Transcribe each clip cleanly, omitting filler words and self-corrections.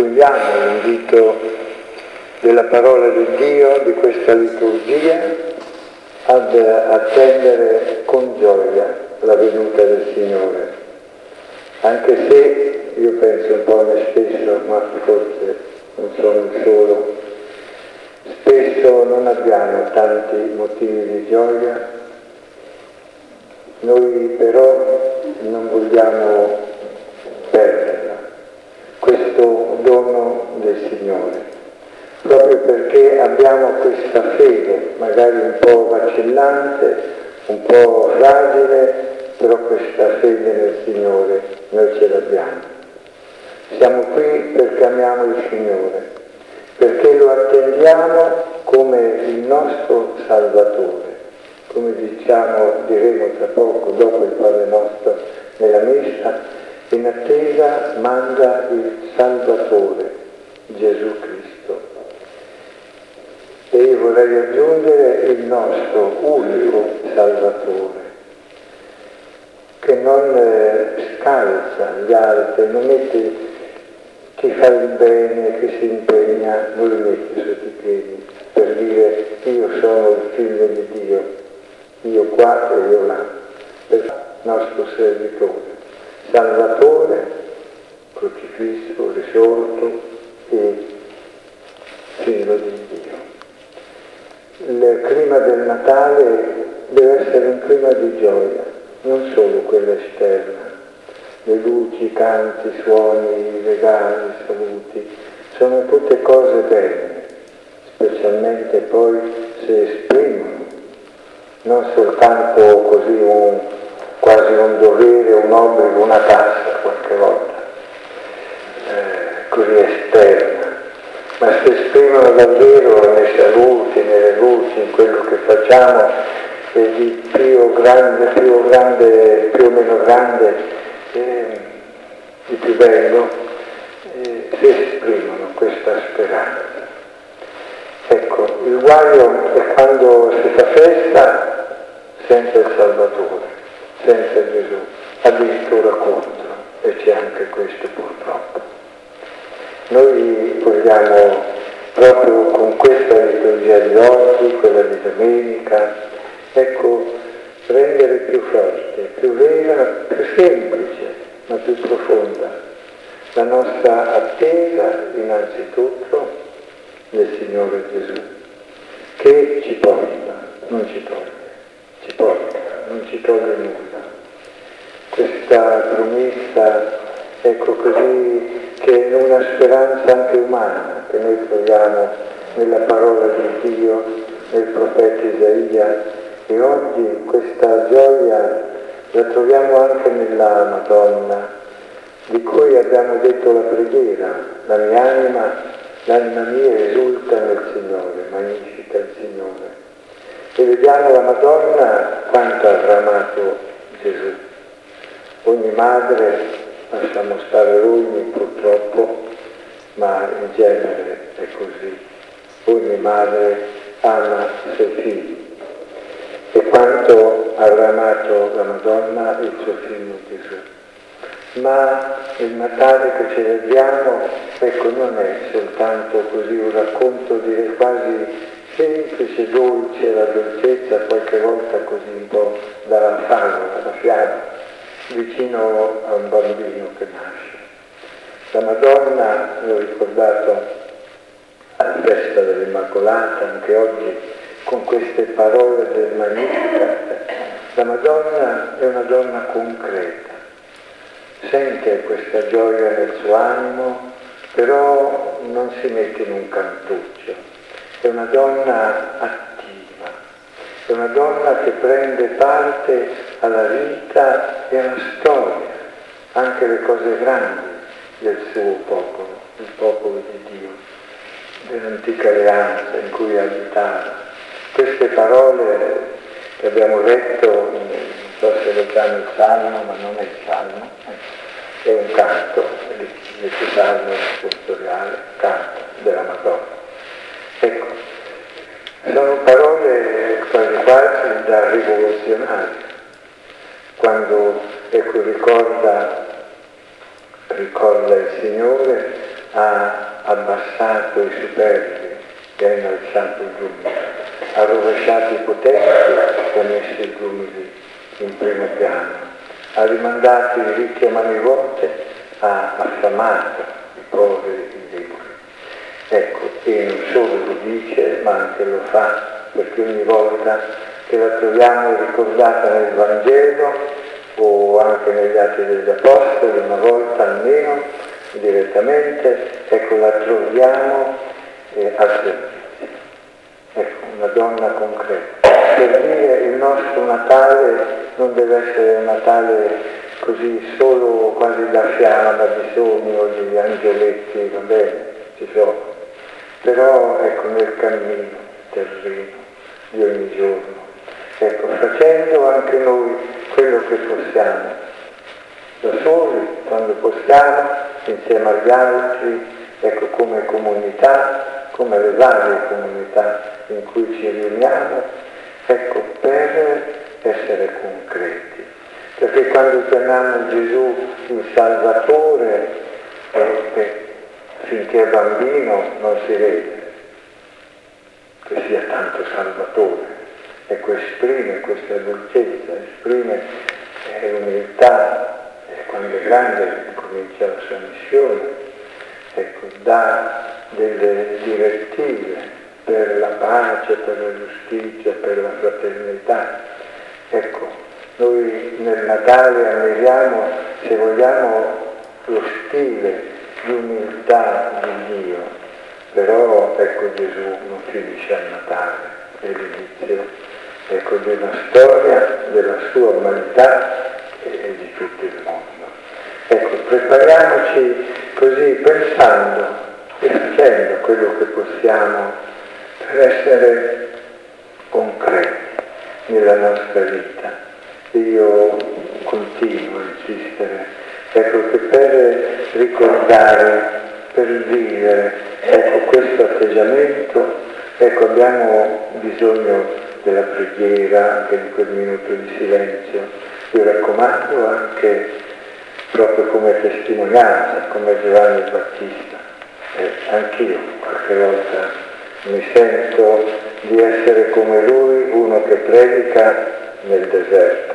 accogliamo l'invito della parola di Dio, di questa liturgia, ad attendere con gioia la venuta del Signore. Anche se io penso un po' a me stesso, ma forse non sono il solo, spesso non abbiamo tanti motivi di gioia, noi però non vogliamo perderla, questo dono del Signore, proprio perché abbiamo questa fede, magari un po' vacillante, un po' fragile, però questa fede nel Signore noi ce l'abbiamo. Siamo qui perché amiamo il Signore, perché lo attendiamo come il nostro Salvatore. Come diremo tra poco, dopo il Padre nostro nella Messa, in attesa manda il Salvatore, Gesù Cristo. E io vorrei aggiungere il nostro unico Salvatore, che non scalza gli altri, non mette chi fa il bene, chi si impegna, non li mette sotto i piedi per dire io sono il figlio di Dio, io qua e io là, per il nostro servitore, Salvatore, crocifisso, risorto e figlio di Dio. Il clima del Natale deve essere un clima di gioia, non solo quella esterna, le luci, i canti, i suoni, i regali, i saluti, sono tutte cose belle, specialmente poi se esprimono non soltanto così quasi un dovere, un obbligo, una tassa qualche volta, così esterna, ma si esprimono davvero nei saluti, nelle luci, in quello che facciamo, e di più o meno grande, di più bello, si esprimono questa speranza. Ecco, il guaio è quando si fa festa senza il Salvatore, senza Gesù, addirittura contro, e c'è anche questo purtroppo. Noi vogliamo proprio con questa liturgia di oggi, quella di domenica, ecco, rendere più forte, più vera, più semplice, ma più profonda la nostra attesa innanzitutto del Signore Gesù, che ci porta, non ci toglie, ci porta, non ci toglie nulla. Questa promessa, ecco così, che è una speranza anche umana, che noi troviamo nella parola di Dio, nel profeta Isaia, e oggi questa gioia la troviamo anche nella Madonna, di cui abbiamo detto la preghiera, l'anima mia esulta nel Signore, magnifica il Signore. E vediamo la Madonna quanto ha amato Gesù. Ogni madre, lasciamo stare ogni purtroppo, ma in genere è così. Ogni madre ama i suoi figli. E quanto ha amato la Madonna e il suo figlio Gesù. Ma il Natale che celebriamo, ecco, non è soltanto così un racconto, direi quasi semplice, dolce, la dolcezza qualche volta così un po' da favola, da fiaba, vicino a un bambino che nasce. La Madonna, l'ho ricordato alla festa dell'Immacolata, anche oggi, con queste parole del Magnificat, la Madonna è una donna concreta. Sente questa gioia nel suo animo, però non si mette in un cantuccio. È una donna attiva, è una donna che prende parte alla vita e alla storia, anche le cose grandi del suo popolo, il popolo di Dio, dell'antica alleanza in cui abitava. Queste parole che abbiamo letto, non so se leggiamo il Salmo, ma non è il Salmo, è un canto, il Salmo sponsoriale, canto della Madonna. Ecco, sono parole quasi quasi da rivoluzionare, quando ecco, ricorda il Signore, ha abbassato i superbi e ha innalzato i giumili, ha rovesciato i potenti e ha messo i giumili in primo piano, ha rimandato i ricchi a mani vuote, ha affamato i poveri e i deboli. Ecco, e non solo lo dice, ma anche lo fa, perché ogni volta che la troviamo ricordata nel Vangelo o anche negli Atti degli Apostoli, una volta almeno, direttamente, ecco, la troviamo al servizio. Ecco, una donna concreta. Per dire il nostro Natale non deve essere un Natale così solo quasi da fiamma, di sogno, di angioletti, va bene, ci sono. Però ecco, nel cammino terreno di ogni giorno, ecco, facendo anche noi quello che possiamo, da soli, quando possiamo, insieme agli altri, ecco, come comunità, come le varie comunità in cui ci riuniamo, ecco, per essere concreti. Perché quando chiamiamo Gesù il Salvatore, finché è bambino non si vede che sia tanto Salvatore, ecco, esprime questa dolcezza, esprime l'umiltà, e quando è grande comincia la sua missione, ecco, dà delle direttive per la pace, per la giustizia, per la fraternità. Ecco, noi nel Natale ammiriamo, se vogliamo, lo stile di umiltà di Dio, però ecco, Gesù non finisce al Natale, è l'inizio, ecco, di una storia della sua umanità e di tutto il mondo. Ecco, prepariamoci così, pensando e facendo quello che possiamo per essere concreti nella nostra vita. Io continuo a insistere, ecco, che per ricordare, per vivere, ecco, questo atteggiamento, ecco, abbiamo bisogno della preghiera, anche di quel minuto di silenzio. Io raccomando anche proprio come testimonianza, come Giovanni Battista. Anch'io qualche volta mi sento di essere come lui, uno che predica nel deserto,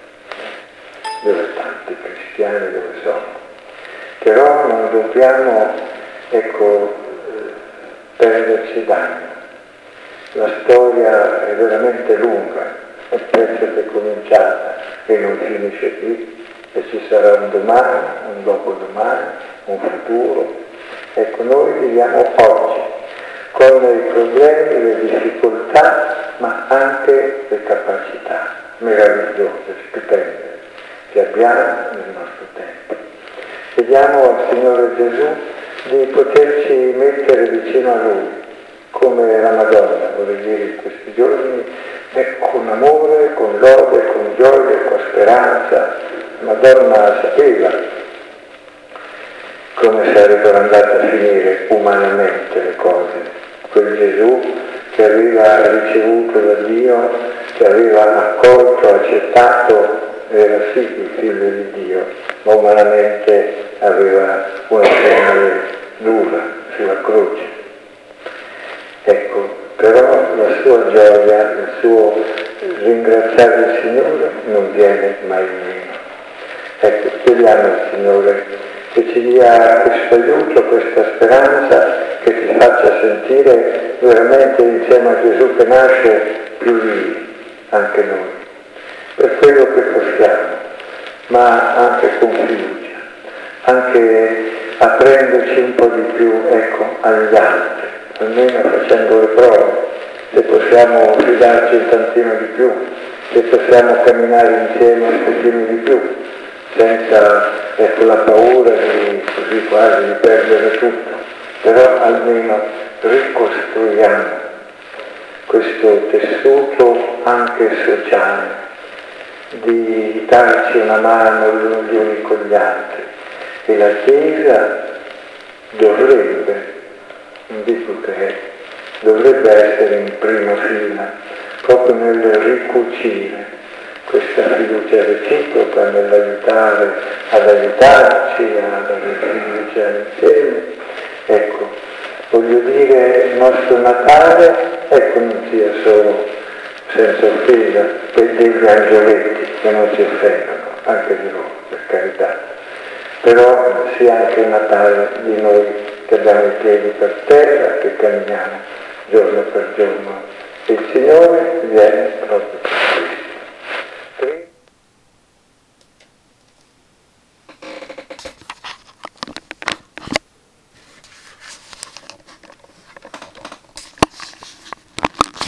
dove tanti cristiani dove sono. Però non dobbiamo, ecco, perderci d'animo. La storia è veramente lunga, penso che è cominciata e non finisce qui, e ci sarà un domani, un dopodomani, un futuro. Ecco, noi viviamo oggi, con i problemi, le difficoltà, ma anche le capacità meravigliose, stupende, che abbiamo nel nostro tempo. Chiediamo al Signore Gesù di poterci mettere vicino a Lui, come la Madonna, vorrei dire in questi giorni, con amore, con lode, con gioia, con speranza. La Madonna sapeva come sarebbero andate a finire umanamente le cose. Quel Gesù che aveva ricevuto da Dio, che aveva accolto, accettato, era sì il figlio di Dio, ma umanamente aveva una pena dura sulla croce. Ecco, però la sua gioia, il suo ringraziare il Signore non viene mai meno. Ecco, chiediamo al Signore che ci dia questo aiuto, questa speranza, che ci faccia sentire veramente insieme a Gesù che nasce più vivi, anche noi, per quello che possiamo, ma anche con fiducia, anche aprendoci un po' di più, ecco, agli altri, almeno facendo le prove, se possiamo fidarci un tantino di più, se possiamo camminare insieme un pochino di più, senza, ecco, la paura di così quasi di perdere tutto, però almeno ricostruiamo questo tessuto anche sociale, di darci una mano gli uni con gli altri. E la Chiesa dovrebbe, non dico che è, dovrebbe essere in prima fila, proprio nel ricucire questa fiducia reciproca, nell'aiutare ad aiutarci, ad avere fiducia insieme, Voglio dire, il nostro Natale, ecco, non sia solo, senza offesa, per degli angioletti che non si offendono, anche di loro, per carità, però sia anche il Natale di noi che abbiamo i piedi per terra, che camminiamo giorno per giorno. Il Signore viene proprio.